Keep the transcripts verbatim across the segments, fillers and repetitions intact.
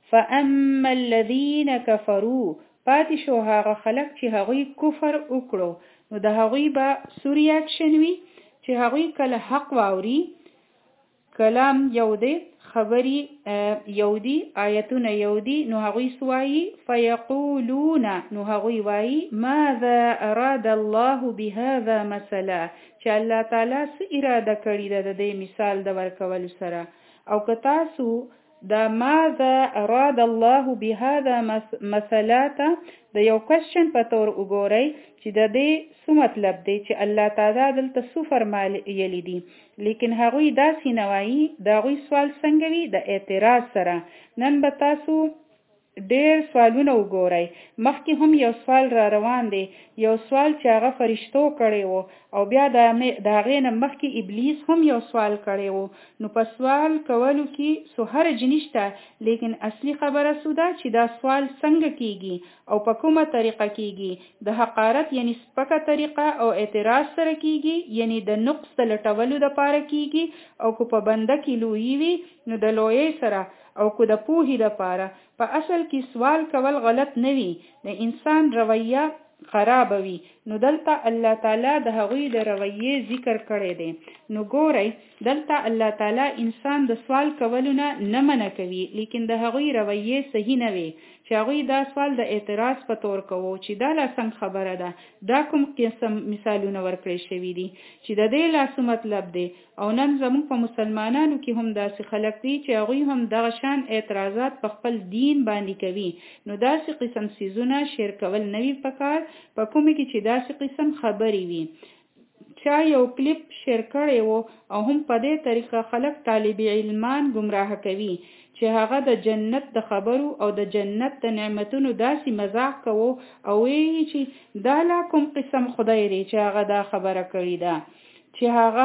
فاما الذين كفروا پاتې شو هغه خلک چې هغوی کفر وکړو نو د هغوی به څه ریاکشن وي چې هغوی کله حق واوري کلام یو دی خبري یو دی آیتونه یو دی نو هغوی سوایي فیقولون نو هغوی وایي ماذا اراد الله بهذا مثلا چې الله تعالی څه اراده کړې ده د دې مثال د ورکولو سره او که تاسو دا ماذا اراد الله بهذا مثلا د یو کوېشن په تور وګورئ چې د دې څه مطلب دی چې الله تعالی دلته څه فرمایلی دي لیکن هغوی داسې نه وایي د هغوی سوال څنګه وي د اعتراض سره نن به تاسو ډېر سوالونه وګورئ مخکې هم یو سوال را روان دی یو سوال چې هغه فرشتو کړی و او بیا د هغې نه مخکې ابلیس هم یو سوال کړی و نو په سوال کولو کې څه حرج نشته لیکن اصلي خبره څه ده چې دا سوال څنګه کیږي او په کومه طریقه کیږي د حقارت یعنی سپکه طریقه او اعتراض سره کیږي یعنی د نقص د لټولو دپاره کیږي او که په بنده کې لویي وي نو د لویۍ سره او که د پوهې دپاره په اصل کې سوال کول غلط نه وي د انسان رویه خراب وي نو دلته الله تعالی د هغوی د رویې ذکر کړی دی نو ګورئ دلته الله تعالی انسان د سوال کولو نه نه منع کوي لیکن د هغوی رویې صحیح نه وي چې هغوی دا سوال د اعتراض په تور کوو چې دا لا څنګه خبره ده دا کوم قسم مثالونه ورکړی شوي دي چې د دې لا څه مطلب دی او نن زموږ په مسلمانانو کې هم داسې خلک دي چې هغوی هم دغه شان اعتراضات په خپل دین باندې کوي نو داسې قسم څیزونه شیر کول نه وي پکار په کومه کې چې داسې قسم خبرې وي چا یو کلیپ شیر کړی و او هم په دې طریقه خلک طالب علمان گمراه کوي چې هغه د جنت د خبرو او د جنت د نعمتونو داسې مزاح کوو او وی چې دا لا کوم قسم خدای دی چې هغه دا خبره کړې ده چې هغه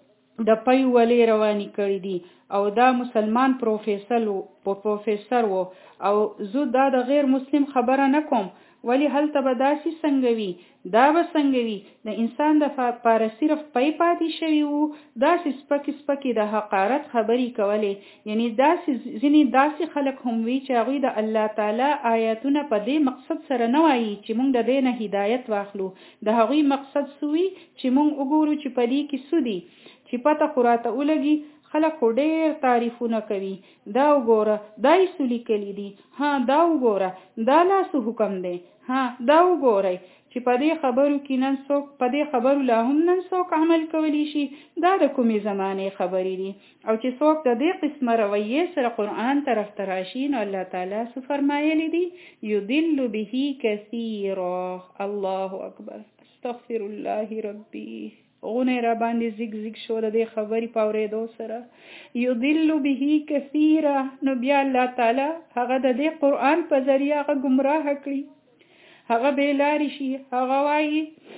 د پي ولې رواني کړې دي او دا مسلمان پروفیسر و پروفیسر و او زه دا د غیر مسلم خبره نه کوم ولی هلته به داسې څنګه وي دا به څنګه وي د انسان د پاره صرف پی پاتې شوي وو داسې سپکې سپکې د حقارت خبرې کولې یعنی داسې ځینې داسې خلک هم وي چې هغوی د الله تعالی آیاتونه په دې مقصد سره نه وایي چې موږ د دې نه هدایت واخلو د هغوی مقصد څه وي چې موږ وګورو چې په دې کې څه دي چې پته خو راته ولګي خلک خو ډېر تعریفونه کوي دا وګوره دا یې څه لیکلي دي ها دا وګوره دا لا څه حکم دی ها دا وګورئ چې په دې خبرو کې نن څوک په دې خبرو لا هم نن څوک عمل کولی شي دا د کومې زمانې خبرې دي او چې څوک د دې قسمه رویې سره قرآن طرف ته راشي نو الله تعالی څه فرمایلی دي یضل به کثیرا الله اکبر استغفر الله ربي غونه را باندې زیګ زیګ شو د دې خبرې په اورېدو سره یضل به کثیرا نو بیا الله تعالی هغه د دې قرآن په ذریعه هغه گمراه کړي هغه بیلاری شي هغه وایي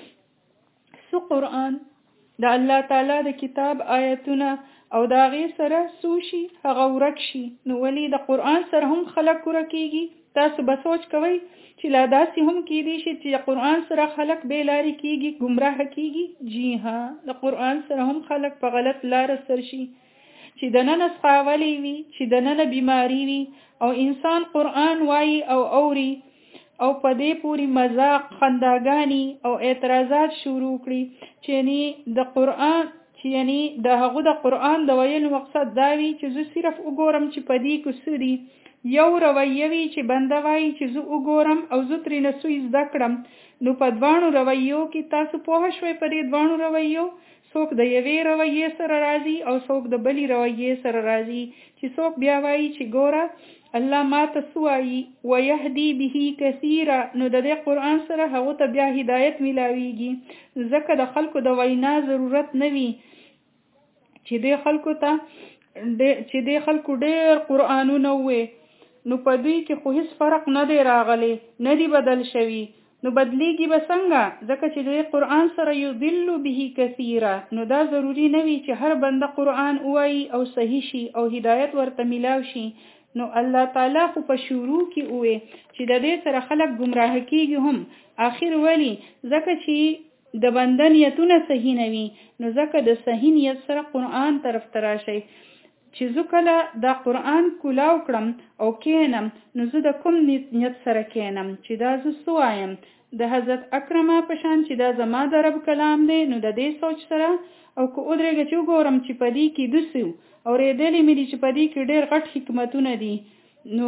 سو قرآن د الله تعالی د کتاب آیتونه او د هغې سره سوشي هغه ورک شي نو ولی د قرآن سره هم خلک ورکیږي تاسو به سوچ کوئ چې لا داسې هم کېدی شي چې قرآن سره خلک بیلاری کیږي گمراه کیږي جی ها د قرآن سره هم خلک په غلط لار سر شي چې د نن سخاولی وي چې د نن بیماری وي او انسان قرآن وایي او اوري او په دې پوری مذاق خنداګانی او اعتراضات شروع کړي چې یعنی د قرآن چې یعنی د هغه د قرآن د ویلو مقصد دا وي چې زه صرف وګورم چې په دې کې څه دي یو رویه وي چې بنده وایي چې زه وګورم او زه ترېنه څه زده کړم نو په دواړو رویو کې تاسو پوه شوئ په دې دواړو رویو څوک د یوې رویې سره راځي او څوک د بلې رویې سره راځي چې څوک بیا وایي چې ګوره الله ما ته څه وایي ویهدي به کثیره نو د دې قرآن سره هغو ته بیا هدایت میلاویږي ځکه د خلکو د وینا ضرورت نه وي چې دې خلکو ته چې دې خلکو ډېر قرآنونه ووې نو په دوی کې خو هیڅ فرق نه دی راغلی نه دی بدل شوي نو بدلیږي به څنګه ځکه چې دې قرآن سره یضل به کثیره نو دا ضروري نه وي چې هر بنده قرآن ووایي او صحیح شي او هدایت ورته میلاو شي نو الله تعالی خو په شروع کې وې چې د دې سره خلک گمراه کیږي هم آخر ولی ځکه چې د بنده نیتونه صحیح نه وي نو ځکه د صحیح نیت سره قرآن طرف ته راشي چې زه کله دا قرآن کولاو کړم او کینم نو زه د کوم نیت سره کینم چې دا زه څه وایم د حضرت اکرمه په شان چې دا زما د رب کلام دی نو د دې سوچ سره او که ودرېږه چې وګورم چې په دې کې دسیو اورېدلې مې دي چې په دې کې ډېر غټ حکمتونه دي نو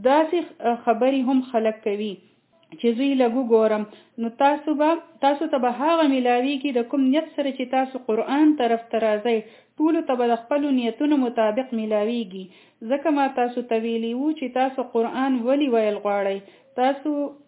داسې خبرې هم خلک کوي چې زه یې لږ وګورم نو تاسو به تاسو ته به هغه میلاویږي د کوم نیت سره چې تاسو قرآن طرف ته راځئ ټولو ته به د خپلو نیتونو مطابق میلاویږي ځکه ما تاسو ته ویلي وو چې تاسو قرآن ولې ویل غواړئ تاسو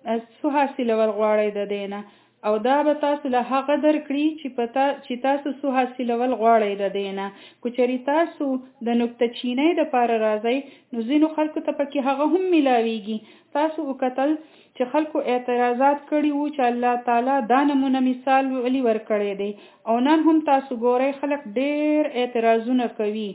څه حاصلول غواړئ د دې نه او دا به تاسو له هغه درکړي چې پتا چې تاسو څه حاصلول غواړئ د دې نه که چېرې تاسو د نکته چینۍ دپاره راځئ نو ځینو خلکو ته پکې هغه هم میلاویږي تاسو وکتل چې خلکو اعتراضات کړي وو چې الله تعالی دا نمونه مثال ولي ورکړی دی او نن هم تاسو ګورئ خلک ډېر اعتراضونه کوي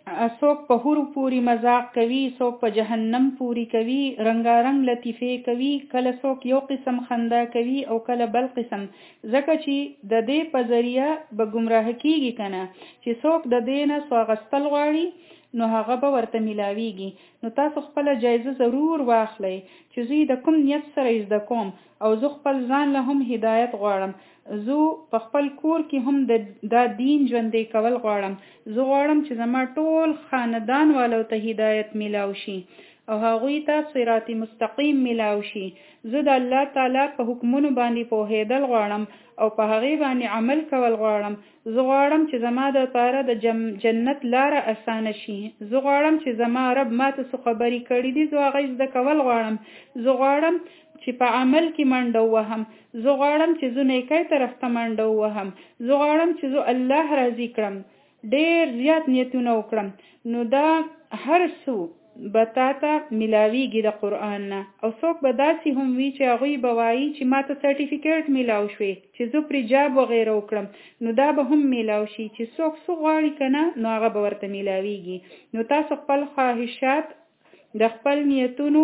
څوک په هورو پوری مذاق کوي څوک په جهنم پوری کوي رنگارنګ لطیفې کوي کله څوک یو قسم خندا کوي او کله بل قسم ځکه چې د دې په ذریعه به ګمراه کیږي کنه چې څوک د دې نه سو اغستل غواړي نو هغه به ورته میلاویږي نو تاسو خپل جایزه ضرور واخلئ چې زه د کوم نیت سره زده کوم او زه خپل ځان له هم هدایت غواړم زه په خپل کور کې هم د دا دین ژوندې کول غواړم زه غواړم چې زما ټول خاندان والو ته هدایت میلاو شي او هغوی ته صراط مستقیم میلاو شي زه د الله تعالی په حکمونو باندې پوهېدل غواړم او په هغې باندې عمل کول غواړم زه غواړم چې زما د لپاره د جنت لاره اسانه شي زه غواړم چې زما رب ماته څه خبرې کړي دي زه هغه زده کول غواړم زه غواړم چې په عمل کې منډه وهم زه غواړم چې زه نیکۍ طرف ته منډه وهم زه غواړم چې زه الله راضي کړم ډېر زیات نیتونه وکړم نو دا هر څه به تا ته میلاویږي د قرآن نه او څوک به داسې هم وي چې هغوی به وایي چې ما ته سرټیفیکیټ میلاو شوی چې زه پرې جاب وغیره وکړم نو دا به هم میلاو شي چې څوک څه غواړي که نه نو هغه به ورته میلاویږي نو تاسو خپل خواهشات د خپل نیتونو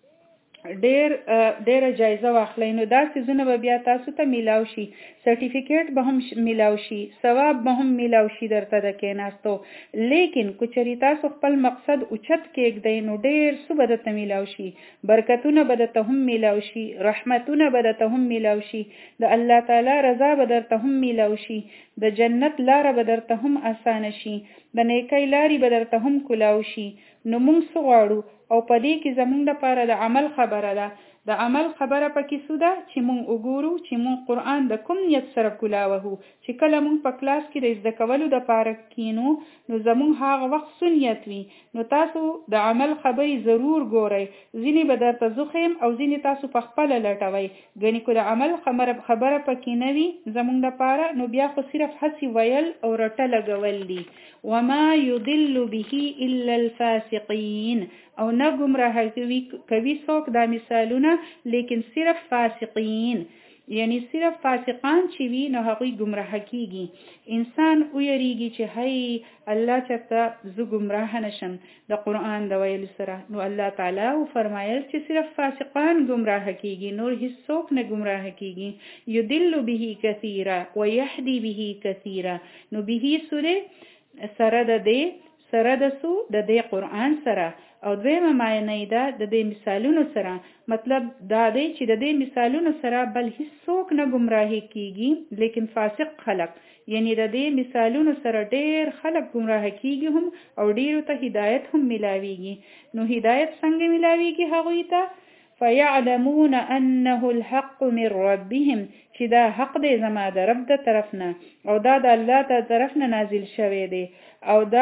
ډیر ډیره جایزه واخلئ نو دا څیزونه به بیا تاسو ته میلاو شي سرټیفیکیټ به هم میلاو شي ثواب به هم میلاو شي درته د کېناستو لیکن که چېرې تاسو خپل مقصد اوچت کېږدئ نو ډیر څه به درته میلاو شي برکتونه به درته هم میلاو شي رحمتونه به درته هم میلاو شي د الله تعالی رضا به درته هم میلاو شي د جنت لاره به درته هم اسانه شي د نیکۍ لارې به درته هم کولاو شي نو موږ څه غواړو او په دې کې زموږ لپاره د عمل خبره ده د عمل خبره پکې څه ده چې موږ وګورو چې موږ قرآن د کوم نیت سره کولاوهو چې کله موږ په کلاس کې د زده کولو دپاره کینو نو زموږ هغه وخت څه نیت وي نو تاسو د عمل خبرې ضرور ګورئ ځینې به درته زخیم او ځینې تاسو په خپله لټوئ ګنې که د عمل خبره پکې نه وي زموږ لپاره نو بیا خو صرف هسې ویل او رټه لګول دي وما يضل به الا الفاسقين او نه گمراه کوي کوي څوک دا مثالونه لیکن صرف فاسقین یعنی صرف فاسقان چې وي نو هغوی گمراه کیږي انسان ویریږي چې هی الله چرته زه گمراه نشم د قرآن د ویلو سره نو الله تعالی فرمایل چې صرف فاسقان گمراه کیږي نور هیڅ څوک نه گمراه کیږي یضل به کثیرا ويهدي به کثیرا نو به سوره سره د دې سره د سو د دې قرآن سره او دویمه معنی ده د دې مثالونو سره مطلب دا دی چې د دې مثالونو سره بل هیڅ څوک نه گمراهي کیږي لیکن فاسق خلق یعنی د دې مثالونو سره ډېر خلق گمراه کیږي هم او ډېرو ته هدایت هم ملاویږي نو هدایت څنګه ملاویږي هغوی ته فیعلمون انه الحق من ربهم چې دا حق دی زما د رب د طرف نه او دا د الله د طرف نه نازل شوی دی او دا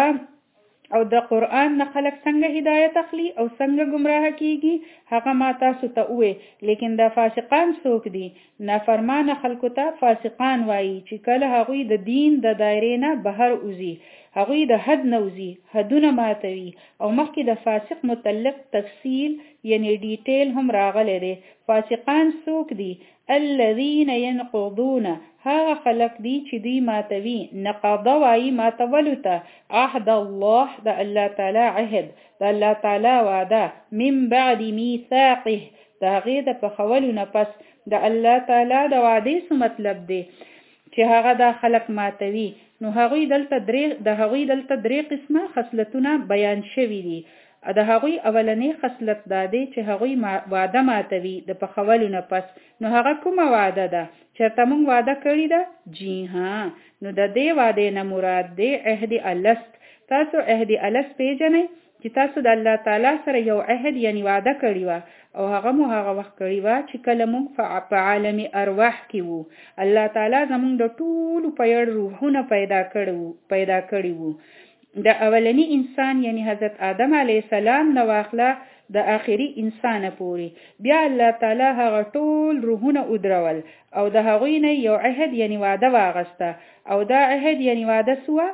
او د قرآن نه خلق څنګه هدایت اخلي او څنګه گمراه کیږي هغه ما تاسو ته وې لیکن دا فاسقان څوک دي نافرمانه خلکو ته فاسقان وایي چې کله هغوی د دین د دایرې نه بهر وځي هغوی د حد نه وځي حدونه ماتوي او مخکې د فاسق متعلق تفصیل یعنی ډیټیل هم راغلی دی فاسقان څوک دي الذين ينقضون هغه خلق دي چې دوی ماتوي نقض وایي ماتولو ته عهد الله د الله تعالی عهد د الله تعالی وعده من بعد میثاقه د هغې د پخولو نه پس د الله تعالی د وعدې څه مطلب دی چې هغه دا خلق ماتوي نو هغوی دلته درې د هغوی دلته درې قسمه خصلتونه بیان شوي دي. د هغوی اولنی خصلت دا دی چې هغوی وعده ماتوي د پخولو نه پس. نو هغه کومه وعده ده؟ چېرته موږ وعده کړې ده؟ جی ها. نو د دې وعدې نه مراد دی عهد الست. تاسو عهد الست پیژنئ چې تاسو د الله تعالی سره یو عهد یعنی وعده کړی وه او هغه مو هغه وخت کړی وه چې کله موږ په عالم ارواح کې وو. الله تعالی زموږ د ټولو په یړ روحونه پیدا کړو پیدا کړي وو. د اولنی انسان یعنی حضرت آدم علیه السلام نو واخله د آخري انسان پورې. بیا الله تعالی هغه ټول روحونه ودرول او د هغوی نه یو عهد یعنی وعده واغسته او دا عهد یعنی وعده سوه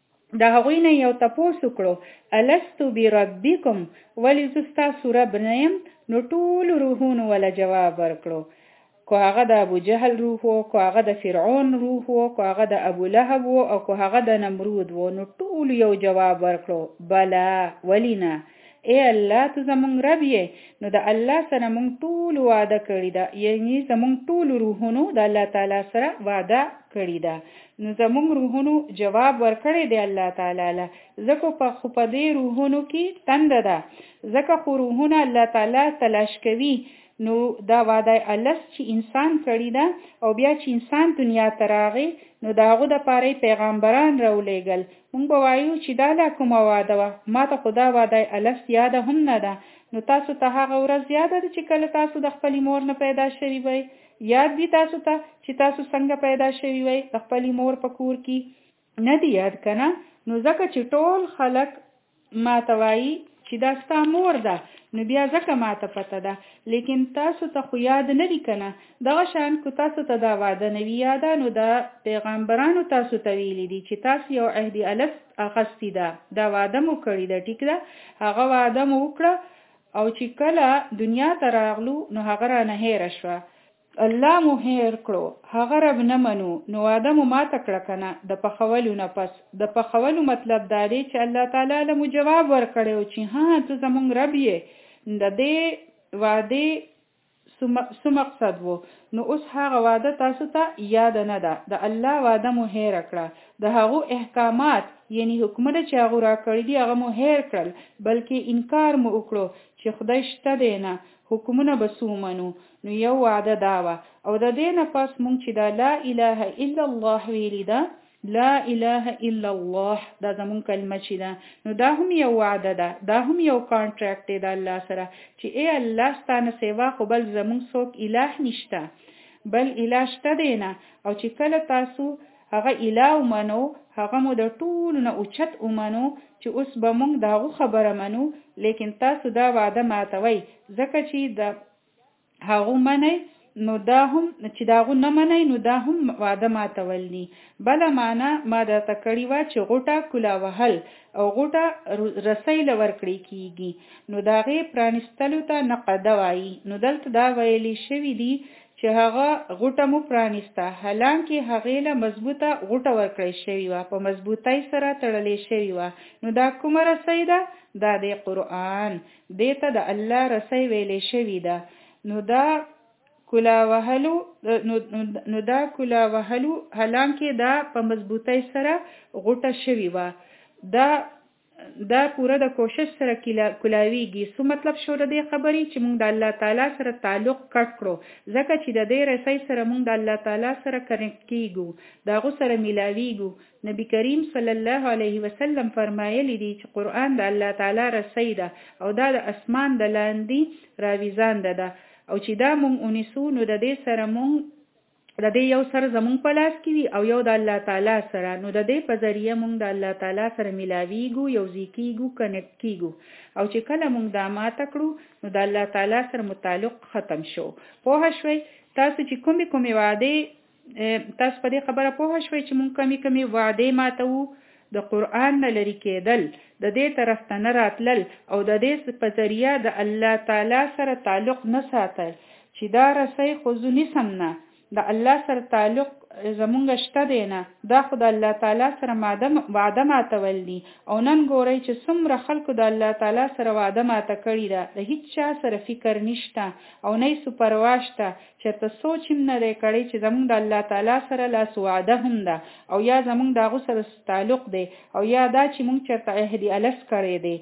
د هغوی نه یو تپوس وکړو الستو بربکم ولې زه ستاسو رب نه یم؟ نو ټول روحونو ولا جواب ورکړو. کو هغه د ابو جهل روح وو، کو هغه د فرعون روح وو، کو هغه د ابو لهب وو او کو هغه د نمرود وو. نو ټول یو جواب ورکړو بلا ولینا اے الله ته زمونږ رب یې. نو د الله سره مونږ ټول وعده کړی ده یعنی زمونږ ټول روحونو د الله تعالی سره وعده کړی ده. نو زمونږ روحونو جواب ورکړی دی الله تعالی له. ځکه په خو په دې روحونو کې تنده ده، ځکه خو روحونه الله تعالی تلاش کوي. نو دا وعده الست چې انسان کړی ده او بیا چې انسان دنیا ته راغی نو د هغو دپاره پیغمبران راولېږل. موږ به وایو چې دا لا کومه وعده وه، ما ته خو دا وعده الست یاده هم نه ده. نو تاسو ته هغه ورځ یاده ده چې کله تاسو د خپلې مور نه پیدا شوي وئ؟ یاد دي تاسو ته چې تاسو څنګه پیدا شوي وئ د خپلې مور په کور کې؟ نه دي یاد که نه؟ نو ځکه چې ټول خلک ما ته وایي چې دا ستا مور ده نو بیا ځکه ما ته پته ده، لیکن تاسو ته خو یاد نه دي که نه؟ دغه شان که تاسو ته دا وعده نه وي یاده نو د پیغمبرانو تاسو ته ویلي دي چې تاسو یو عهد الست اخیستې ده، دا وعده مو کړې ده، ټیک ده؟ هغه وعده مو وکړه او چې کله دنیا ته راغلو نو هغه رانه هیره شوه، الله مو هیر کړو، هغه رب نه منو، نو وعده مو ماته کړه که نه د پخولو نه پس. د پخولو مطلب دا دی چې الله تعالی له مو جواب ورکړی و چې ها ته زمونږ رب یې. د دې وعدې څه مقصد و؟ نو اوس هغه وعده تاسو ته یاد نه ده، د الله وعده مو هیره کړه، د هغو احکامات یعنی حکمونه چې هغو را کړي دي هغه مو هیر کړل، بلکې انکار مو وکړو چې خدای شته دی نه، حکمونه به څه ومنو. نو یو وعده دا وه او د دې نه پس مونږ چې دا لا اله الا الله ویلي ده، لا اله الا الله دا زمون کلمه چې ده، نو دا هم یو وعده ده، دا هم یو کانټریکټ دی د الله سره چې ای الله ستانه سیوا خو بل زمون څوک اله نشته، بل اله شته دی نه. او چې کله تاسو هغه اله ومنو هغه مو د ټولو نه اوچت ومنو چې اوس به مونږ د هغو خبره منو، لیکن تاسو دا وعده ماتوئ ځکه چې د هغو منئ نو دا هم چې دا هغو نه منئ نو دا هم وعده ماتول دي. بله معنا ما درته کړې وه چې غوټه کولا وهل او غوټه رسۍ له ورکړې کېږي نو د هغې پرانیستلو ته نقده وایي. نو دلته دا ویلي شوي دي چې هغه غوټه مو پرانیسته، حالانکې هغې له مضبوطه غوټه ورکړی شوې وه، په مضبوطۍ سره تړلې شوې وه. نو دا کومه رسۍ ده؟ دا دی قرآن، دې ته د الله رسۍ ویلې شوې ده. نو دا کولا وهلو نو, نو دا کولا وهلو حالانکې دا په مضبوطۍ سره غوټه شوې وه، دا دا پوره د کوشش سره کولاویږي. څه مطلب شو د دې خبرې؟ چې موږ د الله تعالی سره تعلق کټ کړو، ځکه چې د دې رسۍ سره موږ د الله تعالی سره کنیکټ کیږو، د هغو سره میلاویږو. نبی کریم صلی الله علیه وسلم فرمایلی دی چې قرآن د الله تعالی رسۍ ده او دا د اسمان د لاندې راویزانده ده، او چې دا مونږ اونیسو نو د دې سره مونږ د دې یو سر زمونږ په لاس کې وي او یو د الله تعالی سره، نو د دې په ذریعه مونږ د الله تعالی سره ملاویږو، یوځای کیږو، کنیکټ کیږو. او چې کله مونږ دا ماته کړو نو د الله تعالی سره متعلق ختم شو. پوه شوئ تاسو چې کومې کومې وعدې، تاسو په دې خبره پوه شوئ چې مونږ کمی کمی وعدې ماتوو؟ د قرآن نه لرې کېدل، د دې طرف ته نه راتلل او د دې په ذریعه د الله تعالی سره تعلق نه ساتل چې دا رسۍ خو زه نیسم نه، د الله سره تعلق زمونږ شته دی نه دا خو د الله تعالی سره وعده ماتول دي او نن ګورئ چې څومره خلکو د الله تعالی سره وعده ماته کړې ده د هیڅ چا سره فکر نشته او نه یې سپروا شته چېرته سوچ هم نه دی کړی چې زمونږ د الله تعالی سره لاس وعده هم ده او یا زمونږ د هغو سره تعلق دی او یا دا چې مونږ چېرته عهد الس کړی دی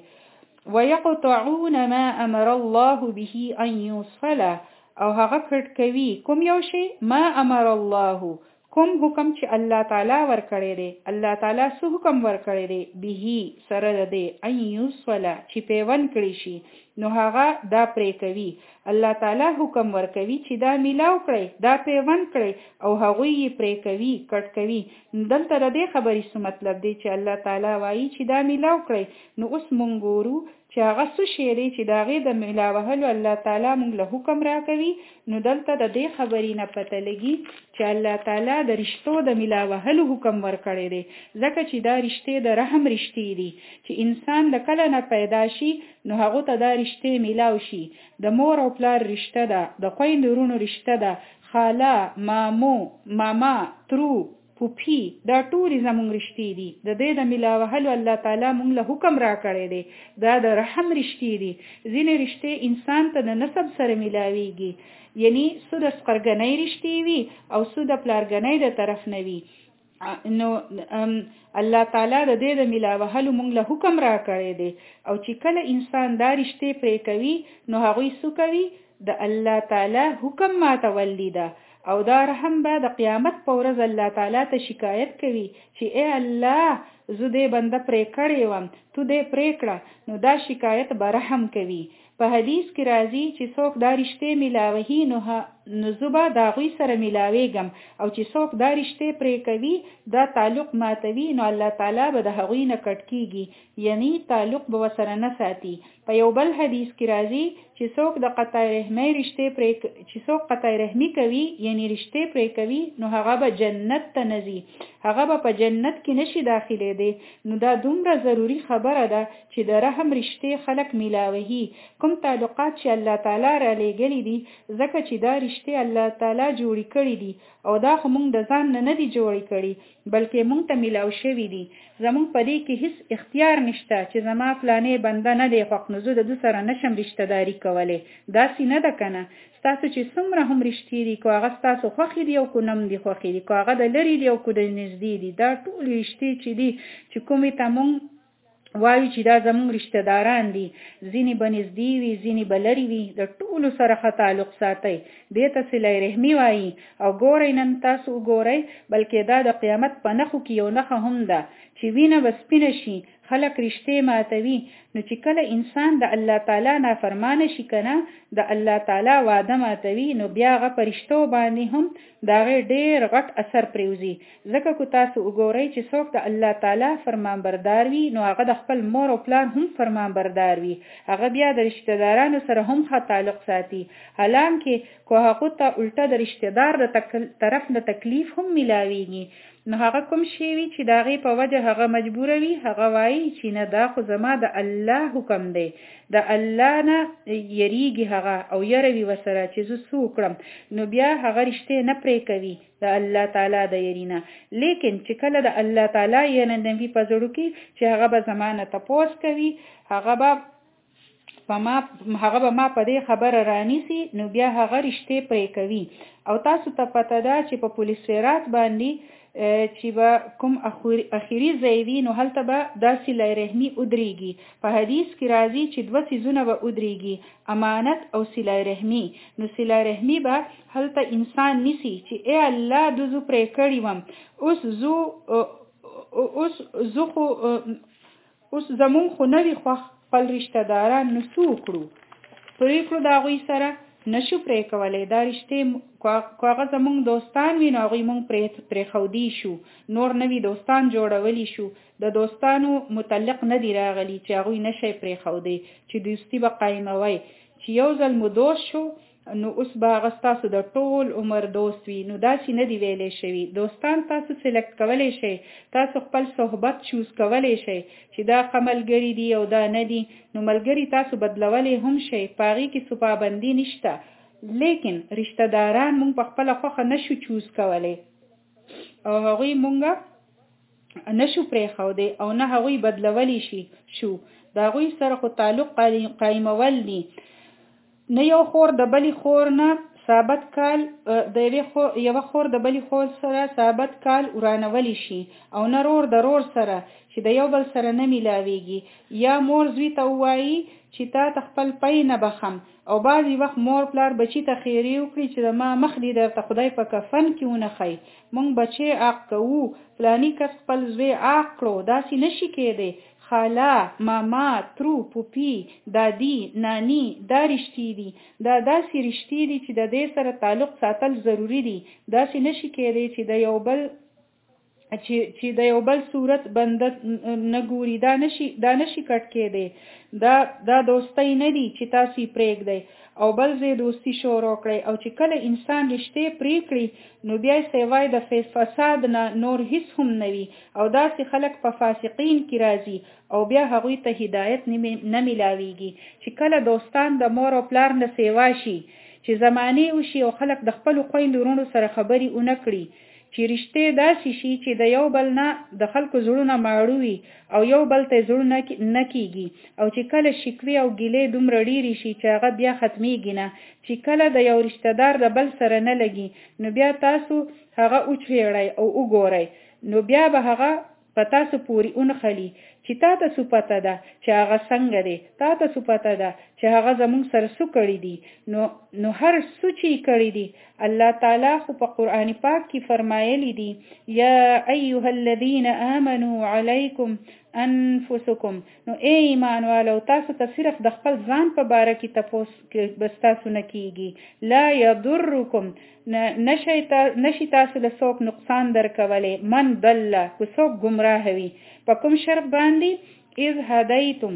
ويقطعون ما امر الله به ان يوصل او هغه کټ کوي کوم یو شی ما امر الله کوم حکم چې الله تعالی ورکړی دی الله تعالی څه حکم ورکړی دی به سره دی ان يوصل چې پیوند کړی شي نو هغه دا پرې کوي الله تعالی حکم ورکوي چې دا میلاو کړی دا پیوند کړی او هغه یې پرې کوي کټ کوي دلته د دې خبرې څه مطلب دی چې الله تعالی وایي چې دا میلاو کړی نو اوس مونږ ګورو چې هغه څه شی دی چې د هغې د میلاوهلو الله تعالی مونږ له حکم راکوي نو دلته د دې خبرې نه پته لګي چې الله تعالی د رشتو د میلاوهلو حکم ورکړی دی ځکه چې دا رشتې د رحم رشتې دي چې انسان د کله نه پیدا شي نو هغه ته دا رشتې میلاو شي د مور او پلار رشته ده د خویندو ورونو رشته ده خاله مامو ماما ترو پوپی دا ټولې زمونږ رشتې دي د دې د میلاوهلو الله تعالی مونږ له حکم را کړی دی دا د رحم رشتې دي ځینې رشتې انسان ته د نسب سره میلاویږي یعنی څه د سقرګنۍ رشتې وي او څه د پلارګنۍ د طرف نه وي نو الله تعالی د دې د میلاوهلو مونږ له حکم را کړی دی او چې کله انسان دا رشتې پرې کوي نو هغوی څه کوي د الله تعالی حکم ماتول دي ده او دا رحم به د قیامت په ورځ الله تعالی ته شکایت کوي چې ای الله زه دې بنده پرې کړی وم تو دې پرې کړه نو دا شکایت به رحم کوي په حدیث کې راځي چې څوک دا رشتې میلاوهي نو نو زه به د هغوی سره میلاویږم او چې څوک دا رشتې پرې کوي دا تعلق ماتوي نو الله تعالی به د هغوی نه کټ کیږي یعنی تعلق به ورسره نه ساتي په یو بل حدیث کې راځي چې څوک د قطع رحمۍ رشتې پرې چې څوک قطع رحمي کوي یعنی رشتې پرې کوي نو هغه به جنت ته نه ځي هغه به په جنت کې نشي داخلېدی نو دا دومره ضروري خبره ده چې د رحم رشتې خلق میلاوهي کوم تعلقات چې الله تعالی را لېږلي دي ځکه چې دا رشتې الله تعالی جوړې کړي دي او دا خو مونږ د ځان نه نه دي جوړې کړي بلکې مونږ ته میلاو شوي دي زمونږ په دې کې هیڅ اختیار نشته چې زما فلانې بنده نه دی خوښ نو زه د ده سره نشم رشته داري کولی داسې نه ده که نه ستاسو چې څومره هم رشتې دي که هغه ستاسو خوښې دي او که نه هم دي خوښې دي که هغه د لرې دي او که د نږدې دي دا ټولې رشتې چې دي چې کومې ته مونږ وایو چې دا زمونږ رشته داران دي ځینې به نږدې وي ځینې به لرې وي د ټولو سره ښه تعلق ساتئ دې ته صله رحمي وایي او ګورئ نن تاسو وګورئ بلکې دا د قیامت په نښو کې یو نښه هم ده چې وینه به سپینه شي خلق رشتې ماتوي نو چې کله انسان د الله تعالی نافرمانه شي کنه د الله تعالی وعده ماتوي نو بیا هغه په رشتو باندې هم د هغې ډېر غټ اثر پرېوځي ځکه که تاسو وګورئ چې څوک د الله تعالی فرمانبردار وي نو هغه د خپل مور او پلار هم فرمانبردار وي هغه بیا د رشته دارانو سره هم ښه تعلق ساتي حالانکه که هغو ته الټه د رشته دار د طرف نه تکلیف هم میلاویږي نو هغه کوم شی وي چې د هغې په وجه هغه مجبوره وي هغه وایي چې نه دا خو زما د الله حکم دی د الله نه یریږي هغه او یره وي ورسره چې زه څه وکړم نو بیا هغه رشتې نه پرې کوي د الله تعالی د یری نه لیکن چې کله د الله تعالی یې نه وي په زړه کې چې هغه به زما نه تپوس کوي هغه به په ما هغه به ما په دې خبره رانیسي نو بیا هغه رشتې پرې کوي او تاسو ته پته ده چې په پولیس سرات باندې چې به کوم اخیری ځای وي نو هلته به دا صله رحمي ودرېږي په حدیث کې راځي چې دوه څیزونه به ودرېږي امانت او صله رحمي نو صله رحمي به هلته انسان نیسي چې ای الله د زه پرې کړی وم اوس زه اوس زه خو اوس زمونږ خو نه وي خوښ خپل رشته داران نو څه وکړو پرېکړو د هغوی سره نشو پرې کولی دا رشتې که هغه زمونږ دوستان وي نو هغوی مونږ پرېښودی شو نور نوي دوستان جوړولی شو د دوستانو متعلق نه دی راغلی چې هغوی نشئ پرېښودی چې دوستي به قایموئ چې یو ځل مو دوست شو نو اوس به هغه ستاسو د ټول عمر دوست وي نو داسې نه دی ویلی شوي دوستان تاسو سلیکټ کولی شئ تاسو خپل صحبت چوز کولی شئ چې دا ښه ملګري دي او دا نه دي نو ملګري تاسو بدلولی هم شئ په هغې کې څه پابندي نشته لیکن رشته داران مونږ په خپله خوښه نشو چوز کولی او هغوی مونږه نشو پرې خو دی او نه هغوی بدلولی شي شو دا هغوی سره خو تعلق قائمول دي نه یو خور د بلی خور نه ثابت کال د یو خور د بلی خور سره ثابت کال ورانولی شي او نه رور د رور سره چې د یو بل سره نه میلاویږي یا مور زوی ته وایي چې تا ته خپل پی نه بخم او بعضی وخت مور پلار بچی ته خیری وکړي چې د ما مخ دې درته خدای په کفن کې ونخی مونږ بچی عاق کوو فلانی کس خپل زوی عاق کړو داسې نشي کېدی خاله ماما ترو پوپی دادی نانی دا رشتې دي دا داسې رشتې دي چې د دې سره تعلق ساتل ضروری دي داسې نشي کېدی چې د یو بل چې چې د یو بل صورت بنده نګوري دا نشي دا نشي کټ کېدی دا دا دوستۍ نه دي چې تاسو پرېږدئ او بل ځای دوستی شروع کړئ او چې کله انسان رشتې پرې کړي نو بیا سیوای د فساد نه نور هیڅ هم نه وي او داسې خلک په فاسقین کې راځي او بیا هغوی ته هدایت نه میلاویږي چې کله دوستان د مور او پلار نه سیوا شي چې زمانه وشي او خلک د خپل خویندو ورونو سره خبري ونه کړي چې رشتې داسې شي چې د یو بل نه د خلکو زړونه ماړو وي او یو بل ته زړونه نه کیږي او چې کله شکوې او ګیلې دومره ډېرې شي چې هغه بیا ختمیږي نه چې کله د یو رشته دار د بل سره نه لګي نو بیا تاسو هغه اوچویړئ او وګورئ نو بیا به هغه په تاسو پورې اونخلي چې تا ته څه پته ده چې هغه څنګه دی تا ته څه پته ده چې هغه زموږ سره څه کړي دي نو نو هر څه چې کړي دي الله تعالی خو په قرآن پاک کې فرمایلی دي یا ایها الذین آمنوا علیکم انفسکم نو ای ایمان والو تاسو ته صرف د خپل ځان په باره کې تپوس بس تاسو نه کیږي لا یضرکم نشي تاسو له څوک نقصان درکولی من ضل کو څوک گمراه وي په کوم شرط باندې اذ هدیتم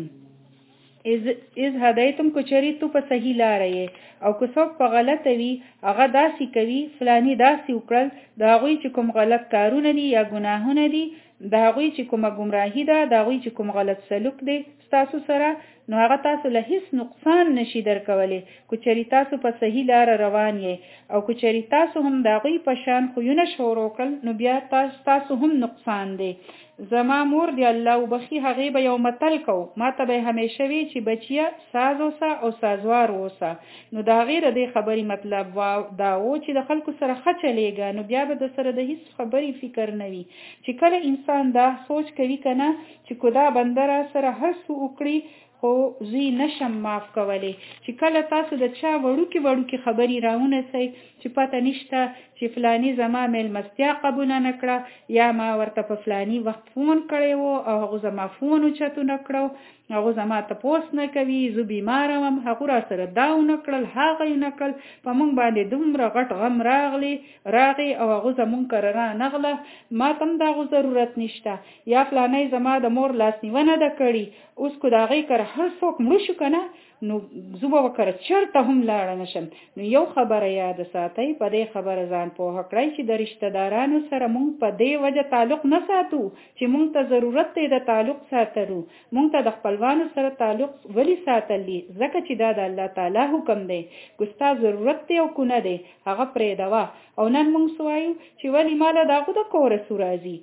از از هدایتم کو چری تو په صحیح لار یې او که څوک په غلطه وي هغه داسې کوي فلانی داسې وکړل د هغوی چې کوم غلط کارونه دي یا ګناهونه دي د هغوی چې کومه ګمراهي ده د هغوی چې کوم غلط سلوک دی ستاسو سره نو هغه تاسو له هیڅ نقصان نشي درکولی که چری تاسو په صحیح لار روان یې او که چری تاسو هم د هغوی په شان خویونه شروع کړل نو بیا تاسو تاسو هم نقصان دی زما مور دی الله وبخي هغې به یو متل کو ما ته به همیشه وي چې بچیه ساز اوسه او سازوار اوسه نو د هغې د دې خبرې مطلب دا و چې د خلکو سره ښه چلیږه نو بیا به د سره د هیڅ خبرې فکر نه وي چې کله انسان دا سوچ کوي که نه چې که دا بنده را سره هر څه وکړي خو زی نشم معاف کولی چې کله تاسو د چا وړوکې وړوکې خبرې راونسئ چې پته نشته چې فلانی زما میلمستیا قبول نه کړه یا ما ورته په فلانی وخت فون کړی و او هغه زما فون اوچتو نه کړو هغه زما تپوس نه کوي زه بیماره وم هغه را سره دا ونه کړل هغه یې نه کړل په موږ باندې دومره غټ غم راغلی راغی او هغه زموږ کره را نغله ما ته هم د هغو ضرورت نشته یا فلانی زما د مور لاسنیونه ده کړي اوس کو د هغې کره هر څوک مړه شو که نه نو زه به ورکره چېرته هم لاړه نشم نو یو خبره یاد ساتئ په دې خبره ځان پوهه کړئ چې د رشته دارانو سره موږ په دې وجه تعلق نه ساتو چې موږ ته ضرورت دی د تعلق ساتلو موږ ته د خپلوانو سره تعلق ولې ساتل دي ځکه چې دا د الله تعالی حکم دی که ستا ضرورت دی او که نه دی هغه پرېږدوه او نن موږ څه وایو چې ولې ما له د هغو د کوره څو راځي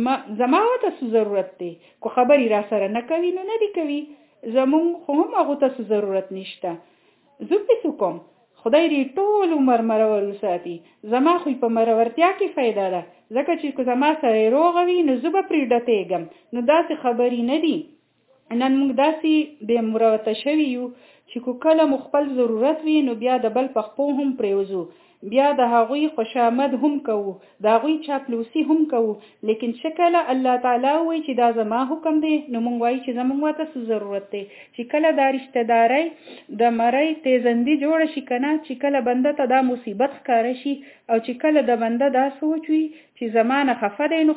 زما ورته څه ضرورت دی که خبرې را سره نه کوي نو نه دي کوي زمون خو هم هغه ته ضرورت نشته زه پیسو کوم خدای دې ټول عمر مرور وساتي زما خو په مرورتیا کې فایده ده ځکه چې زما سره روغ وي نو زه به پرې ډتېږم نو داسې خبرې نه دي نن موږ داسې بې مروته شوي یو چې کله مو خپل ضرورت وي نو بیا د بل په خپو هم پرېوځو بیا د هغوی خوشامد هم کوو د هغوی چاپلوسی هم کوو لیکن شکله الله تعالی وایي چې دا زما حکم دی نو موږ وایي چې زموږ ورته څه ضرورت دی چې کله دا رشته دارۍ د مرۍ تیزندي جوړه شي که نه چې کله بنده ته دا مصیبت ښکاره شي او چې کله د بنده دا سوچ وي چې زما نه خفه دی نو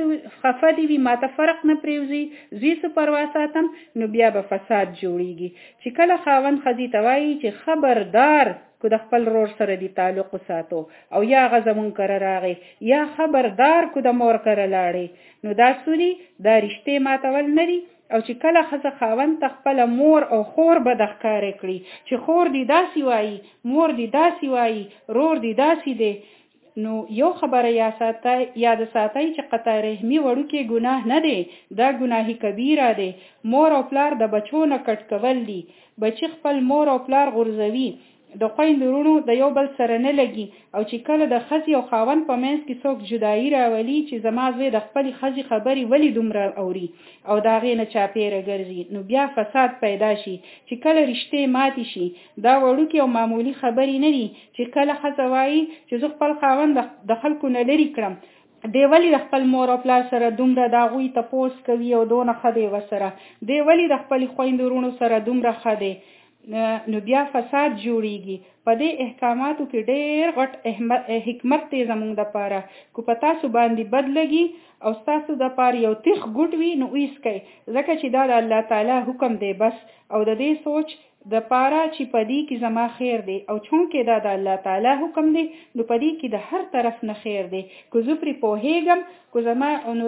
خفه دی وي ما ته فرق نه پرېوځي زه څه پروا ساتم نو بیا به فساد جوړیږي چې کله خاوند ښځې ته وایي چې خبردار که د خپل رور سره دی تعلق ساتو او یا هغه زمون کره راغی یا خبردار که د مور کره لاړې نو دا څه دي دا رشتې ماتول نه دي او چې کله ښځه خاوند ته خپله مور او خور بد ښکارې کړي چې خور دې داسې وایي مور دې داسې وایي رور دې داسې دی نو یو خبره یا ساتای یاد ساتای چې قطع رحمی وړوکی ګناه نه دی، دا ګناهی کبیره دی. مور او پلار د بچو نه کټ کول دي. بچی خپل مور او پلار غورځوي، د خویندو وروڼو د یو بل سره نه لګي، او چې کله د ښځې او خاوند په منځ کې څوک جدایي راولي چې زما زوی د خپلې ښځې خبرې ولې دومره اوري او د هغې نه چاپېره ګرځي، نو بیا فساد پیدا شي. چې کله رشتې ماتې شي، دا وړوکې او معمولي خبرې نه دي چې کله ښځه وایي چې زه خپل خاوند د خلکو نه لرې کړم، دی ولی د خپل مور او پلار سره دومره د هغوی تپوس کوي او دونه ښه دی ورسره، دی ولی د خپلې خویندو وروڼو سره دومره ښه دی، نو بیا فساد جوړیږي. په دې احکاماتو کې ډېر غټ حکمت دی زموږ دپاره. کو په تاسو باندې بد لګي او ستاسو دپاره یو تیخ ګوټ وي، نو ویسکئ، ځکه چې دا د الله تعالی حکم دی بس. او د دې سوچ د پاره چې پدې کې زما خیر دی، او چون کې دا د الله تعالی حکم دی، نو پدې کې د هر طرف نه خیر دی. کو زه پرې پوهېږم، کو زما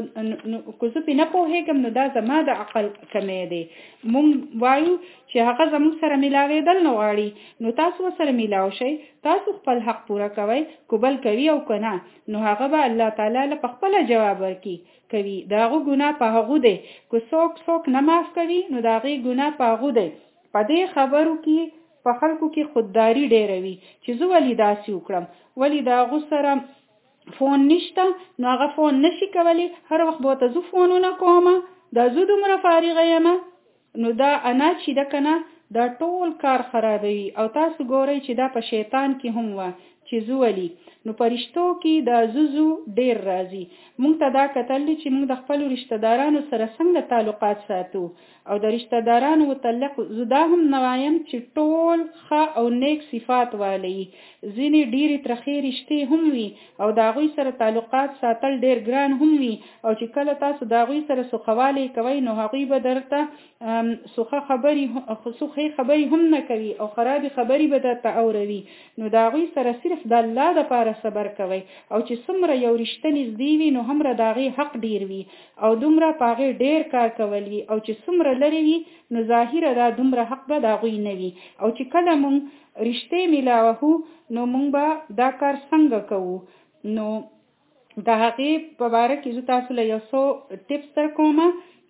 کو زه پرې نه پوهېږم، نو دا زما د عقل کمی دی. مونږ وایو چې هغه زموږ سره میلاوېدل نه غواړي، نو تاسو سره میلاو شئ، تاسو خپل حق پوره کوئ، کو بل کوي او که نه، نو هغه به الله تعالی له پخپله جواب ورکړي کوي. د هغو ګناه په هغو دی. کو څوک څوک نه معاف کوي، نو د هغې ګناه په هغو دی. په دې خبرو کې په خلکو کې خودداري ډېره وي چې زه ولې داسې وکړم، ولې د هغو سره فون نشته، نو هغه فون نشي کولی، هر وخت به ورته زه فونونه کومه، دا زه دومره فارغه یمه، نو دا انا چې ده که نه دا ټول کار خرابوي. او تاسو ګورئ چې دا په شیطان کې هم وه چې زه ولي، نو په رشتو کې دا زوزو ډېر راځي. مونږ ته دا کتل دي چې مونږ د خپلو رشته دارانو سره څنګه تعلقات ساتو، او د رشته دارانو متعلق زه دا هم نه وایم چې ټول ښه او نیک صفات والی، ځینې ډېرې ترخې رشتې هم وي او د هغوی سره تعلقات ساتل ډېر ګران هم وي، او چې کله تاسو د هغوی سره سوخوالی کوئ، نو هغوی به درته سوخه خبرې سوخې خبرې هم نه کوي او خرابې خبرې به درته اوروي. نو د هغوی سره صرف د الله دپاره صبر کوئ، او چې څومره یو رشته نږدې وي، نو همره د هغې حق ډېر وي او دومره په هغې ډېر کار کول وي، او چې څومره لرې وي، نو ظاهره دا دومره حق به د هغوی نه وي. او چې کله مونږ رشتې میلاوهو، نو مونږ به دا کار څنګه کوو. نو د هغې په باره کې زه تاسو له یو څو ټپس در کومه،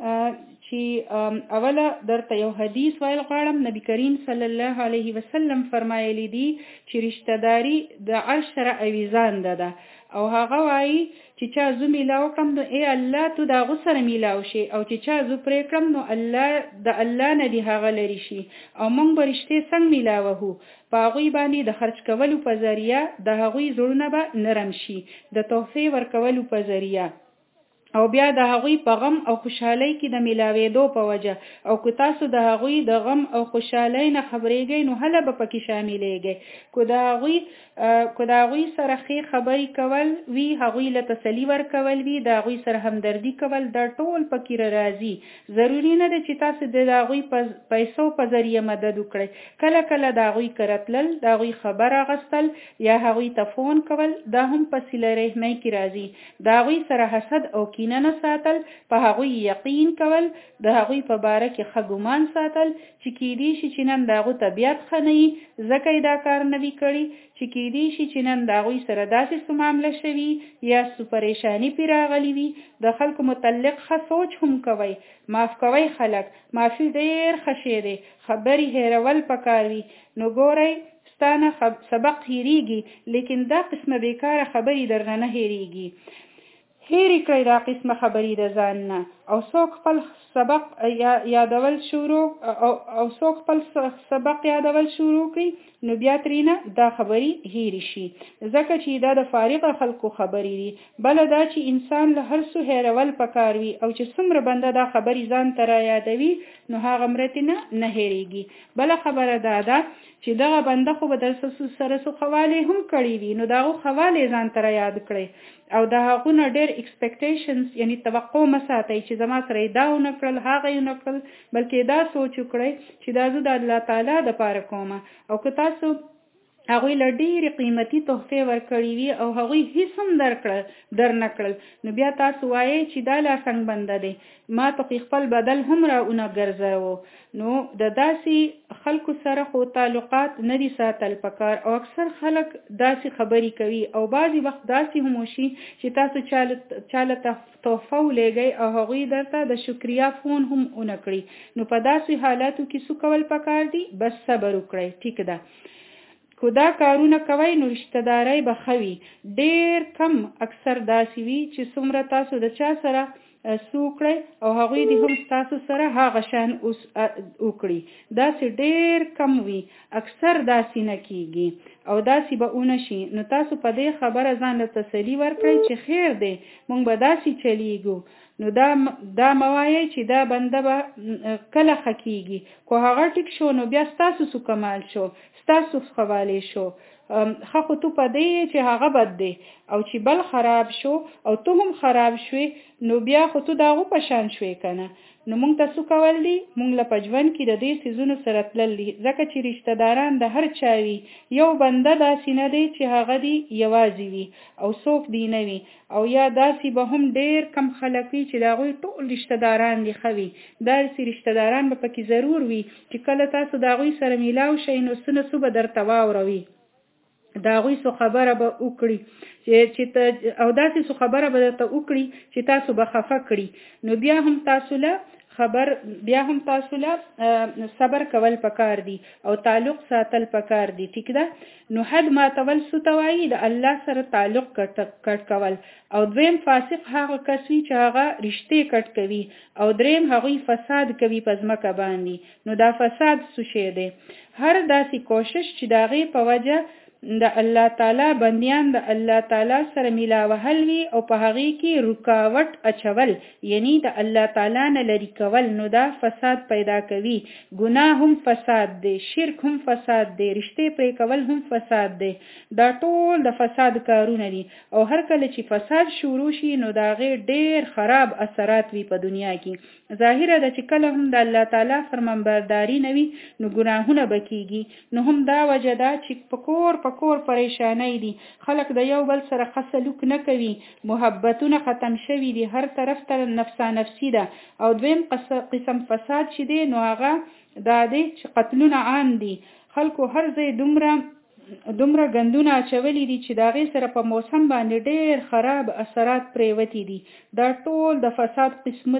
چې اوله درته یو حدیث ویل غواړم. نبی کریم صلی الله علیه وسلم فرمایلی دي چې رشته داری د عرش سره اویزان ده ده، او هغه وایي چې چا زه میلاو کړم، نو ای الله تو د هغو سره میلاو شي، او چې چا زه پرې کړم، نو الله د الله نه دې هغه لرې شي. او موږ به رشتې څنګه میلاوهو؟ په هغوی باندې د خرج کولو په ذریعه د هغوی زړونه به نرم شي، د تحفې ورکولو په ذریعه، او بیا د هغوی په غم او خوشحالۍ کې د میلاوېدو په وجه. او که تاسو د هغوی د غم او خوشحالۍ نه خبرېږئ، نو هله به پکې شاملېږئ. که د هغوی که د هغوی سره ښې خبرې کول وي، هغوی له تسلي ورکول وي، د هغوی سره همدردي کول، دا ټول پکې راځي. ضروري نه ده چې تاسو د هغوی پیسو په ذریعه مدد وکړئ. کله کله د هغوی کره تلل، د هغوی خبر اخیستل، یا هغوی ته فون کول، دا هم په صله رحمۍ کې راځي. د هغوی سره حسد او کینه نه ساتل، په هغوی یقین کول، د هغوی په باره کې ښه ګمان ساتل، چې کیدی شي چې نن د هغو طبیعت ښه نه وي، ځکه یې دا کار نه وي کړي، چې کیدی شي چې نن د هغوی سره داسې څه معامله شوي یا څه پریشاني پرې راغلي وي. د خلکو متعلق ښه سوچ هم کوئ، معاف کوئ خلک. معافي ډېر ښه شی دی. خبرې هېرول پکار وي. نو ګورئ ستانه سبق هېرېږي، لیکن دا قسمه بیکاره خبرې درنه نه هېرېږي. هېرې کړئ دا قسمه خبرې د ځان نه، او څوک خپل سبق یادول شروع او څوک خپل سبق یادول شروع کړي، نو بیا ترېنه دا خبرې هېرې شي، ځکه چې دا د فارغه خلکو خبرې دي. بله دا چې انسان له هر څه هېرول پکار وي، او چې څومره بنده دا خبرې ځان ته را یادوي، نو هغه مرتې نه نه هېرېږي. بله خبره دا ده چې دغه بنده خو به در سره څه خوالې هم کړي وي، نو د هغو خوالې ځان ته را یاد کړئ، او د هغو نه ډېر ایکسپیکټیشنز یعنی توقع مه ساتئ چې زما سره یې دا ونه کړل، هغه یې ونه کړل، بلکې دا سوچ وکړئ چې دا زه د الله تعالی دپاره کومه. او که تاسو هغوی له ډېرې قیمتي تحفې ورکړې وي او هغوی هیڅ هم درکړل در نه کړل، نو بیا تاسو وایئ چې دا لا څنګه بنده دی، ما ته خو خپل بدل هم راونه ګرځوو. نو د داسې خلکو سره خو تعلقات نه دي ساتل پکار، او اکثر خلک داسې خبرې کوي، او بعضې وخت داسې هم وشي چې تاسو چاله چاله تحفه ولېږئ او هغوی درته د شکریا فون هم ونه کړي، نو په داسې حالاتو کې څه کول پکار دي؟ بس صبر وکړئ. ټیک ده. کو دا کارونه کوي نو رشتہ داري به خوي. ډېر کم اکثر داسې وي چې څومره تاسو د چا سره سوکړئ او هغوی دې هم تاسو سره هغه شان اوس وکړي. داسې ډېر کم وي، اکثر داسې نه کیږي او داسې به اونه شي. نو تاسو په دې خبره ځان له تسلي ورکړئ چې خیر دی، مونږ به داسې چلیږو. نو دا دا موایي چې دا بنده به کله خکیږي، کو هغه ټیک شو نو بیا ستاسو سو کمال شو، ستاسو خواله شو. خو تو په دې چې هغه بد دی او چې بل خراب شو او تو هم خراب شوي، نو بیا خو تو داغو پشان شوي کنه. نو مونږ تاسو کول دي، مونږ له پجوان کې د دې سيزونو سره تلل دي، ځکه چې رشتہ داران د هر چا وي. یو بنده داسې نه دی چې هغه دی یوازې وي او څوک دی نه وي، او یا داسې به هم ډېر کم خلک وي چې د هغوی ټول رشتہ داران دي خوي. داسې رشتہ داران به پکې ضرور وي چې کله تاسو د هغوی سره میلاو شئ نو څه نه څه به درته واوروي، د هغوی څه خبره به وکړي چې او داسې څه خبره به درته وکړي چې تاسو به خفه کړي. نو بیا هم تاسو له خبر بیا هم تاسو له صبر کول پکار دي او تعلق ساتل پکار دي. ټیک ده. نو حد ماتول ستوایي د الله سره تعلق کټ کول، او دویم فاسق هغه کس وي چې هغه رشتې کټ کوي، او دریم هغوی فساد کوي په ځمکه باندې. نو دا فساد څه شی دی؟ هر داسې کوشش چې د هغې په وجه د الله تعالی بندیان د الله تعالی سره میلاوهل وي او په هغې کې رکاوټ اچول، یعنی د الله تعالی نه لري کول، نو دا فساد پیدا کوي. ګناه هم فساد دی، شرک هم فساد دی، رشتې پرې کول هم فساد دی. دا ټول د فساد کارونه دي، او هر کله چې فساد شروع شي نو د هغې ډېر خراب اثرات وي په دنیا کې. ظاهره ده چې کله هم د الله تعالی فرمانبرداري نه وي نو ګناهونه به کیږي. نو هم دا وجه ده چې په کور په کور پریشانای دي، خلک د یو بل سره ښه سلوک نه کوي، محبتونه ختم شوي دي، هر طرف ته نفسا نفسي ده. او دویم قسم فساد چې دی نو هغه دا دی چې قتلونه عام دي. خلکو هر ځای دومره دومره غندونه اچولي دي چې د هغې سره په موسم باندې ډېر خراب اثرات پریوتي دي. دا ټول د فساد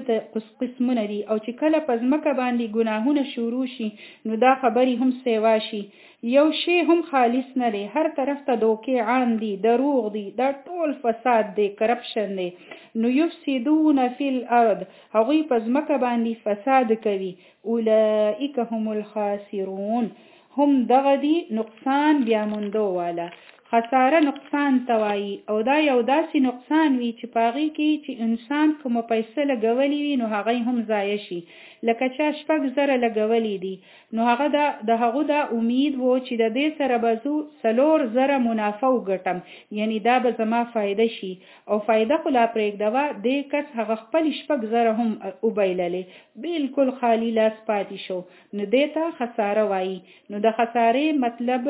قسمونه دي، او چې کله په ځمکه باندې ګناهونه شروع شي نو دا خبرې هم سیوا شي. یو شی هم خالص نه دی، هر طرف ته دوکې عام دي، دروغ دي، دا ټول فساد دی، کرپشن دی. نو یفسدون فی الارض، هغوی په ځمکه باندې فساد کوي. اولئک هم الخاسرون، هم دغه دی نقصان بیاموندو والا. خساره نقصان توایی، او دا یو داسې نقصان وي چې پاغي کې چې انسان کومه پیسې لګولې وي نو هغه هم ضایع شي. لکه چا شپږ زره لګولې دي نو هغه دا د هغه دا امید وو چې د دې سره به زه څلور زره منافع وګټم، یعنی دا به زما فایده شي، او فایده خو لا پرېږدوه، دې کس هغه خپل شپږ زره هم وبایللې، بالکل خالی لاس پاتې شو، نو دې ته خساره وایي. نو د خسارې مطلب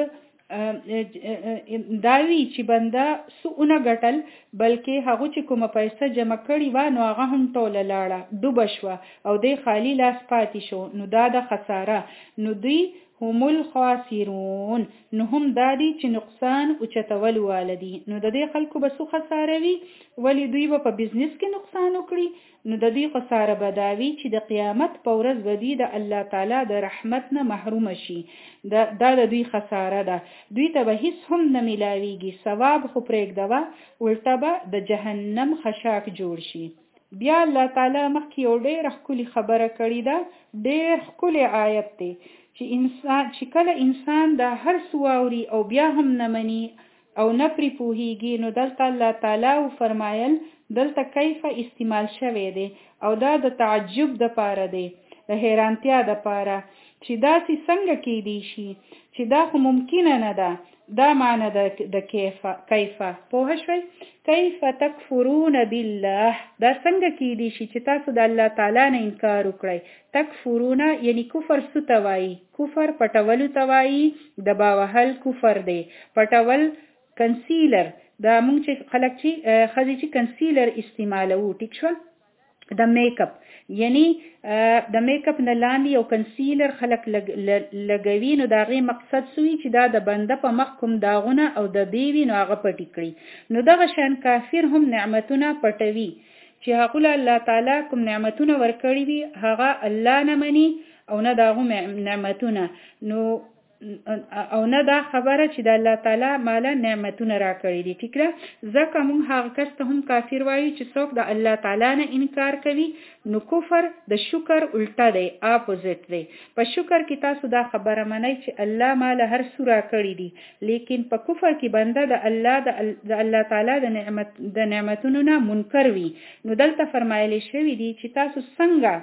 داوی چې بنده سونه ګټل، بلکې هغه چې کومه پیسې جمع کړي و نو هغه هم ټوله لاړه، ډوبه شوه او دی خالی لاس پاتې شو، نو دا د خساره. نو دوی هم الخاسرون، نو هم دادی چې نقصان او چتول والدي. نو د دې خلکو به سو خساره وي، ولی دوی به په بزنس کې نقصان وکړي. نو د دې خساره بداوی چې د قیامت په ورځ به دوی د الله تعالی د رحمت نه محروم شي. دا د دوی خساره ده، دوی ته به هیڅ هم نه ملاویږي، ثواب خو پرېږدوه، الټه به د جهنم خشاک جوړ شي. بیا الله تعالی مخکې یو ډېر ښکلې خبره کړې ده، ډېر ښکلی آیت دی چې انسان چې کله انسان دا هر څه واوري او بیا هم نه مني او نه پرې پوهیږي، نو دلته الله تعالی فرمایل دلته کیف استعمال شوی دی، او دا د تعجب د پاره دی، د حیرانتیا د پاره، چې داسې څنګه کېدی شي چې دا خو ممکنه نه ده. دا معنی د کیفه کیفه پوه شئ. کیف تکفرون بالله، دا څنګه کېدی شي چې تاسو د الله تعالی نه انکار وکړئ. تکفرون یعنی کفر څه ته وایي؟ کفر پټولو ته وایي. د باوهل کفر دی. پټول کنسیلر، دا مونږ چې خلک چې ښځې چې کنسیلر استعمالوو، ټیک شو، د میک اپ، یعنی د میک اپ نه لاندې یو کنسیلر خلک لګوي، نو د هغې مقصد سوي چې دا د بنده په مخ کوم داغونه او د بیوي نو هغه پټي کړي. نو دغه شان کافر هم نعمتونه پټوي چې هغه له الله تعالی کوم نعمتونه ورکړي وي هغه الله نه مني او نه داغو نعمتونه، نو او نه دا خبره چې د الله تعالی مالا نعمتونه را کړی دي. ټیک ده. ځکه موږ هغه کس ته هم کافر وایو چې څوک د الله تعالی نه انکار کوي. نو کفر د شکر الټه دی، اپوزیټ دی. په شکر کې تاسو دا خبره منئ چې الله مالا هر څه را کړی دي، لیکن په کفر کې بنده د الله د الله تعالی د نعمت د نعمتونو نه منکر وي. نو دلته فرمایلی شوی دي چې تاسو څنګه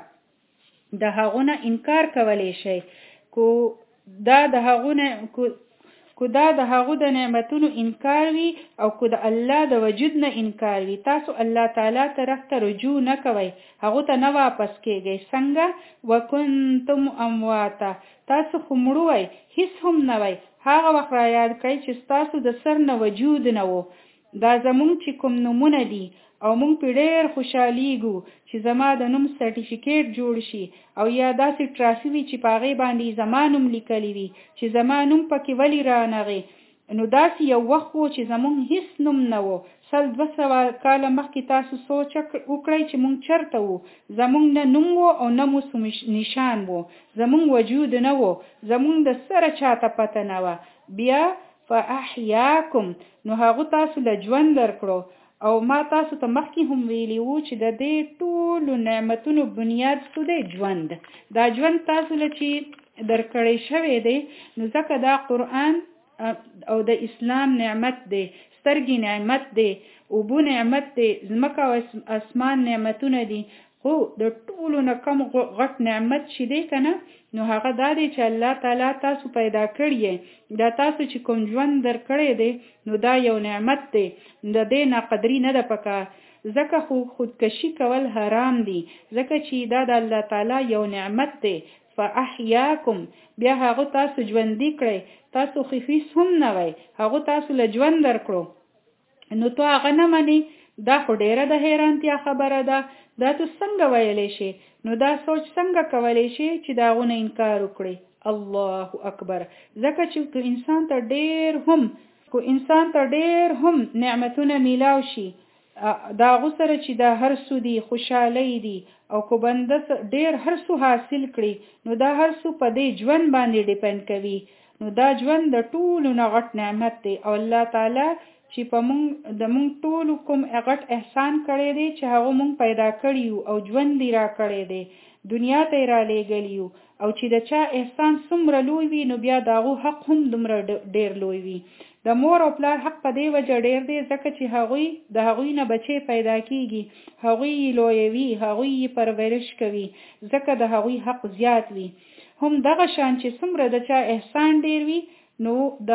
د هغو نه انکار کولی شئ. کو دا د هغو نه کو دا د هغو د نعمتونو انکار وي او کو د الله د وجود نه انکار وي، تاسو الله تعالی طرف ته رجوع نه کوئ، هغو ته نه واپس کېږئ. څنګه؟ وکنتم امواتا، تاسو خو مړه وئ، هیڅ هم نه وئ. هغه وخت را یاد کړئ چې ستاسو د سر نه وجود نه و. دا زمونږ چې کوم نومونه دي او مونږ په ډېر خوشحالیږو چې زما د نوم سرټیفیکیټ جوړ شي او یا داسې ټرافي وي چې په هغې باندې زما نوم لیکلی وي چې زما نوم پکې ولې رانغی. نو داسې یو وخت و چې زمونږ هیڅ نوم نه و. سل دوه سوه کاله مخکې تاسو سوچ وکړئ چې مونږ چرته وو. زمونږ نه نوم و او نه مو نشان و، زمونږ وجود نه و، زمونږ د سره چاته پته نه وه. بیا فاحیاکم، نو هغو تاسو له ژوند درکړو. او ما تاسو ته مخکې هم ویلی وو چې د دې ټولو نعمتونو بنیاد څه دی؟ ژوند. دا ژوند تاسو له چې درکړی شوی دی، نو ځکه دا قرآن او د اسلام نعمت دی، سترګې نعمت دی، اوبو نعمت دی، ځمکه او اسمان نعمتونه دي. خو د ټولو نه کم غټ نعمت چې دی که نه، نو هغه دا دی چې الله تعالی تاسو پیدا کړی. دا تاسو چې کوم ژوند درکړی دی، نو دا یو نعمت دی، د دې ناقدري نه ده پکار. ځکه خو خودکشي کول حرام دي، ځکه چې دا د الله تعالی یو نعمت دی. فاحیاکم، بیا هغه تاسو ژوندي کړی، تاسو خفیس هم نه وئ، هغه تاسو له ژوند درکړو، نو تو هغه نه مني. دا خو ډیره د حیرانتیا خبره ده. دا تو څنګه ویلی شي؟ نو دا سوچ څنګه کولی شي چې دا غونه انکار وکړي؟ الله اکبر. ځکه چې که انسان ته ډیر هم کو انسان ته ډیر هم نعمتونه میلاو شي، دا غو سره چې دا هر څه دي خوشحالی دي، او کو بنده ډیر هر څه حاصل کړي، نو دا هر څه په دې ژوند باندې ډیپند کوي. نو دا ژوند د ټولو نه غټ نعمت دی، او الله تعالی چې په مونږ د مونږ ټولو کوم غټ احسان کړی دی چې هغه مونږ پیدا کړي یو او ژوند دی را کړی دی، دنیا ته یې را لېږلی یو. او چې د چا احسان څومره لوی وي، نو بیا د هغو حق هم دومره ډېر لوی وي. د مور او پلار حق په دې وجه ډېر دی، ځکه چې هغوی د هغوی نه بچی پیدا کېږي، هغوی یې لویوي، هغوی یې پرورش کوي، ځکه د هغوی حق زیات وي. هم دغه شان چې څومره د چا احسان ډېر وي، نو د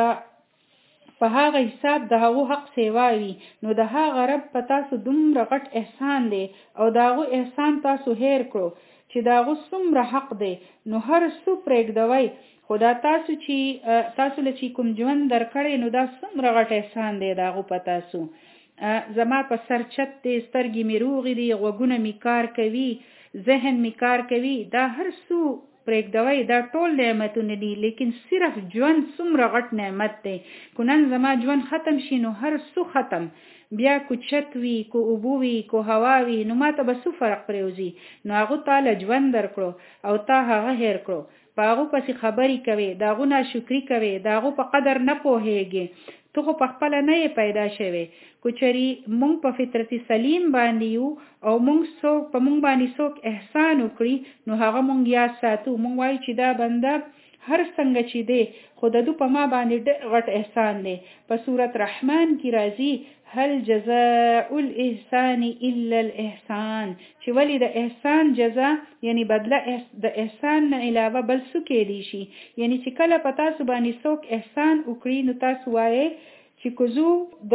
په هغه حساب د هغو حق سیوا وي. نو د هغه رب په تاسو دومره غټ احسان دی، او د هغو احسان تاسو هیر کړو چې د هغو څومره حق دی، نو هر څه پرېږدوئ. خو دا تاسو چې تاسو له چې کوم ژوند درکړی، نو دا څومره غټ احسان دی د هغو په تاسو. زما په سر چت دی، سترګې مې روغې دي، غوږونه مې کار کوي، ذهن مې کار کوي، دا هر څه پرېږدوئ. دا ټول نعمتونه دي، لیکن صرف ژوند څومره غټ نعمت دی. کو نن زما ژوند ختم شي، نو هر څه ختم. بیا کو چت وي، کو اوبو وي، کو هوا وي، نو ما ته به څه فرق پرېوځي؟ نو هغو تا له ژوند درکړو او تا هغه هیر کړو، په هغو پسې خبرې کوې، د هغو ناشکري کوې، د هغو په قدر نه پوهېږې. ته خو په خپله نه یې پیدا شوی. کو چرې مونږ په فطرت سلیم باندې یو او مونږ څوک په مونږ باندې څوک احسان وکړي، نو هغه مونږ یاد ساتو. مونږ وایو چې دا بنده هر څنګه چې دی خو د دو په ما باندې ډېر غټ احسان دی. په سورت رحمان کې راځي هل جزاء الاحسان الا الاحسان، چې ولی د احسان جزا یعنی بدله د احسان نه علاوه بل څه کېدی شي. یعنی چې کله په تاسو باندې څوک احسان وکړي نو تاسو وایئ چې کوزو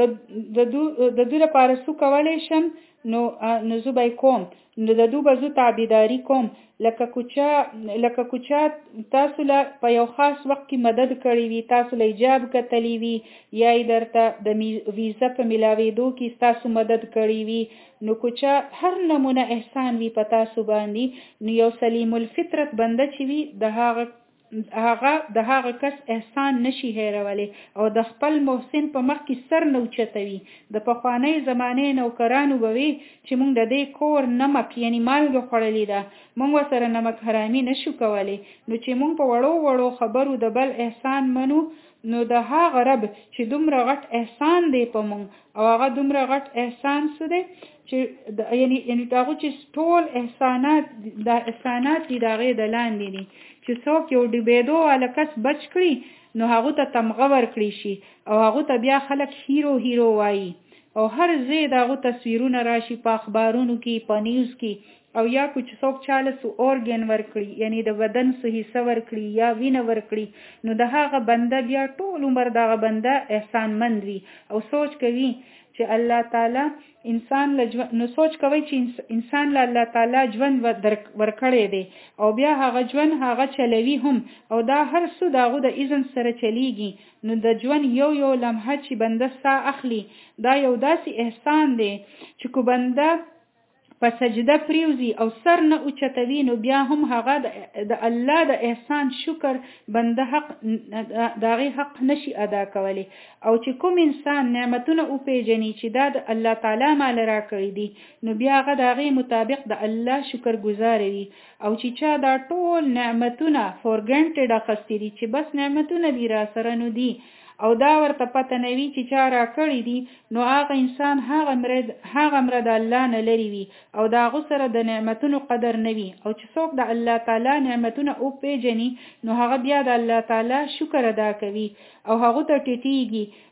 د دو لپاره څه کولی شم نو نو زه به کوم، نو د دو به زه تابعداري کوم. لکه کوچا لکه کوچا تاسو له په یو خاص وخت کې مدد کړی وي، تاسو له ایجاب کتلی وي، یا یې درته د ویزا په ملاوېدو کې تاسو مدد کړی وي، نو کوچا هر نمونه احسان وي په تاسو باندې، نو یو سلیم الفطرت بنده چې وي د هغه هغه د هغه کس احسان نشي هیرولی او د خپل محسن په مخ کې سر نه اوچتوي. د پخوانۍ زمانې نوکرانو به وي چې موږ د دې کور نمک یعنی مالګه خوړلې ده، موږ ورسره نمک حرامي نشو کولی. نو چې موږ په وړو وړو خبرو د بل احسان منو نو د هغه رب چې دومره غټ احسان دی په موږ او هغه دومره غټ احسان څه دی چې یعنی یعنی هغه چې ټول احسانات د احسانات دي د هغې د لاندې دي چې څوک یو ډوبېدو والا کس بچ کړي نو هغه ته تمغه ورکړي شي او هغه ته بیا خلک هیرو هیرو وایي او هر ځای د هغه تصویرونه راشي په اخبارونو کې په نیوز کې، او یا کو چې څوک چاله سو اورګن ورکړي یعنی د بدن سو حصہ ورکړي یا وینه ورکړي نو د هغه بنده بیا ټول عمر دغه بنده احسان مند وي او سوچ کوي چې الله تعالی انسان له نو سوچ کوي چې انسان له الله تعالی ژوند ورکړی دی او بیا هغه ژوند هغه چلوي هم او دا هر څه دغه د اذن سره چلیږي. نو د ژوند یو یو لمحه چې بنده ساه اخلي دا یو داسې احسان دی چې کو بنده په سجده پریوزي او سر نه اوچتوي نو بیا هم هغه د الله د احسان شکر بنده حق داغي حق نشي ادا کولی. او چې کوم انسان نعمتونه او پیژني چې دا د الله تعالی مال را کړی دي نو بیا هغه داغي مطابق د الله شکر گزار وي. او چې چا دا ټول نعمتونه فور ګرانټډ اخستي دي چې بس نعمتونه دي را سره نو دي او دا ورته پته نوي چې چا را کړی دي نو هغه انسان هغه مرد هغه مرد الله نه لري وي او دا غو سره د نعمتونو قدر نوي. او چې څوک د الله تعالی نعمتونه او پیژني نو هغه بیا د الله تعالی شکر ادا کوي او هغه ته ټیټیږي.